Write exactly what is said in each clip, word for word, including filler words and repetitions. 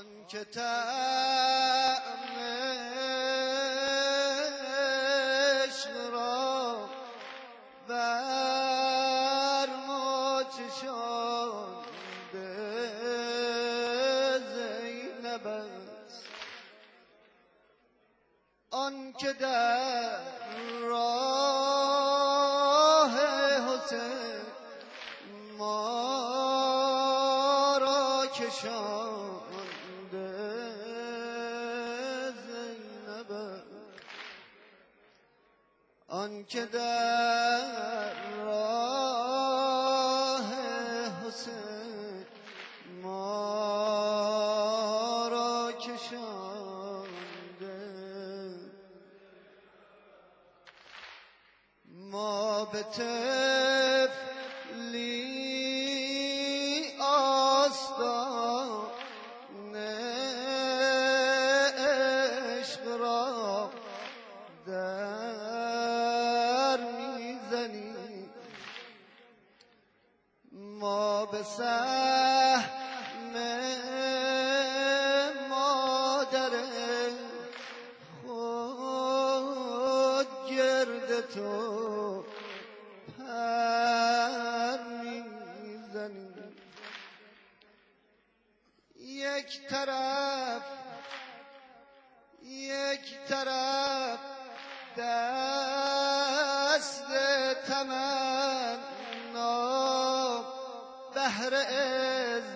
آن که طعم عشق را بر ما چشانده زینب است، آن که در راه حسین ما را کشانده زینب است، آن که در راه حسین ما را کشانده. ما به طفلی آستان عشق را در میزنیم، ما به سهم مادر خود گرد تو پر میزنیم. یک طرف یک طرف دست تمنا بهر از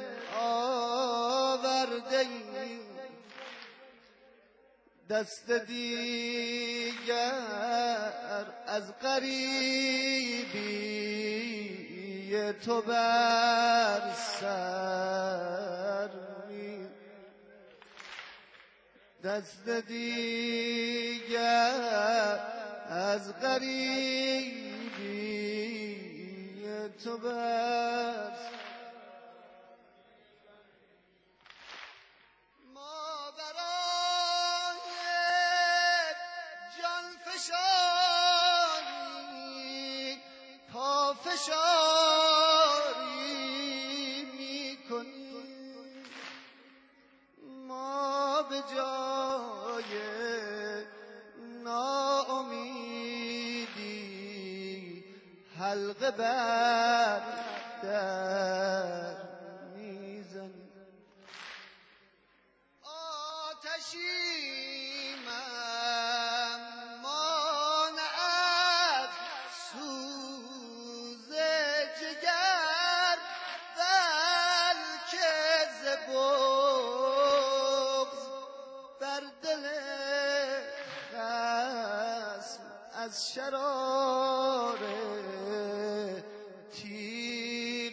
آورده ایم، دست دیگر از غریبی تو بر سر می، دست دیگر از غریبی تو بر سر. ما برای جان فشانی پافشاری میکنیم، ما به جای ناامیدی حلقه بر در میزنیم. آتشیم مانعت سوز جگر، بلکه ز بغض بر دل خصم از شرار تیغ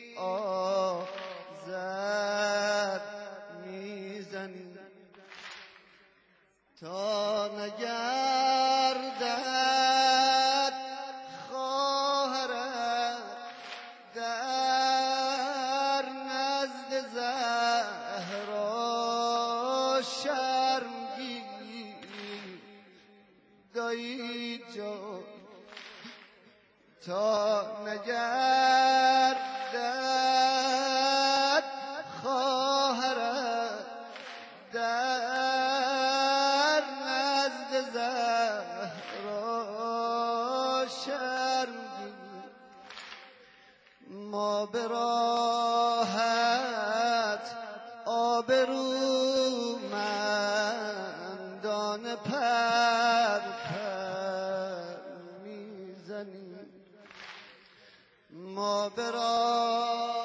آذر میزنیم، تا نگردد خواهرت در نزد زهرا شرمگین دایی جان، تا نگردد خواهرت در نزد زهرا شرمگین، ما به راحت آبرومندان پر پر میزنیم، ما به راحت